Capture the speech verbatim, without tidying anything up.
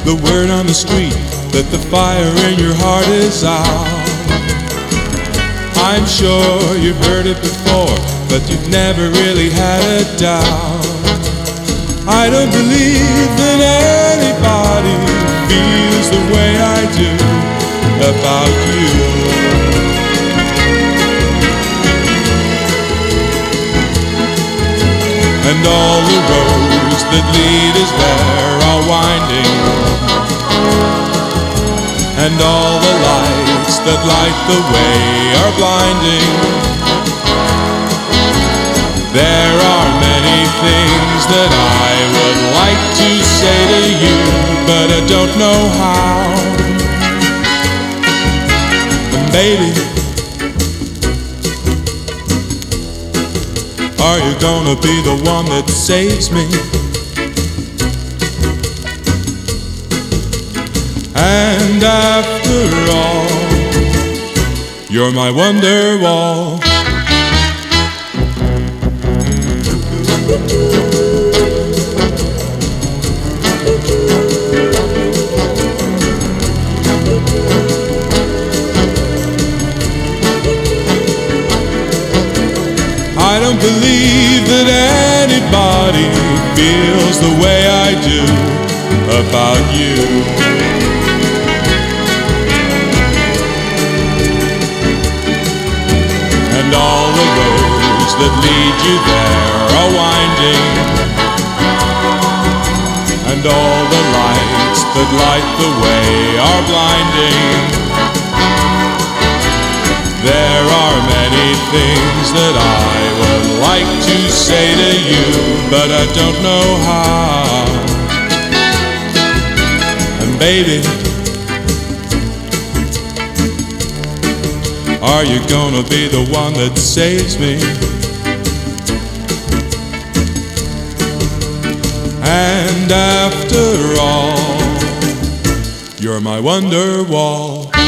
the word on the street that the fire in your heart is out. I'm sure you've heard it before, but you've never really had a doubt. I don't believe that anybody feels the way I do about you. And all the roads that lead us there are winding, and all the lights that light the way are blinding. There are many things that I would like to say to you, but I don't know how. And baby, are you gonna be the one that saves me? And after all, you're my wonder wall. I don't believe that anybody feels the way I do about you. And all the roads that lead you there are winding, and all the lights that light the way are blinding. There are many things that I would like to say to you, but I don't know how. And baby, are you gonna be the one that saves me? And after all, you're my wonder wall.